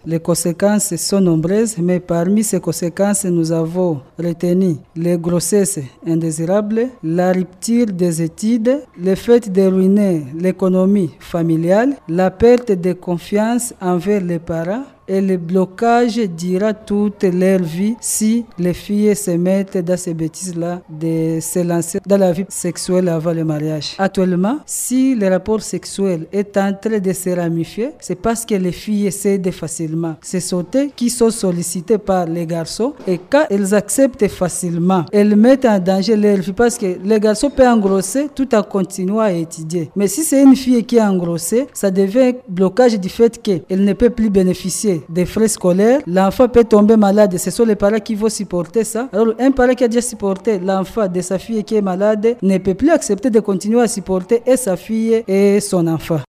Les conséquences sont nombreuses, mais parmi ces conséquences, nous avons retenu les grossesses indésirables, la rupture des études, le fait de ruiner l'économie familiale, la perte de confiance envers les parents, et le blocage durera toute leur vie si les filles se mettent dans ces bêtises-là de se lancer dans la vie sexuelle avant le mariage. Actuellement, si le rapport sexuel est en train de se ramifier, c'est parce que les filles cèdent facilement. Ce sont elles qui sont sollicitées par les garçons et quand elles acceptent facilement, elles mettent en danger leur vie parce que les garçons peuvent engrosser tout en continuant à étudier. Mais si c'est une fille qui est engrossée, ça devient blocage du fait qu'elle ne peut plus bénéficier des frais scolaires, l'enfant peut tomber malade, ce sont les parents qui vont supporter ça. Alors un parent qui a déjà supporté l'enfant de sa fille qui est malade ne peut plus accepter de continuer à supporter et sa fille et son enfant.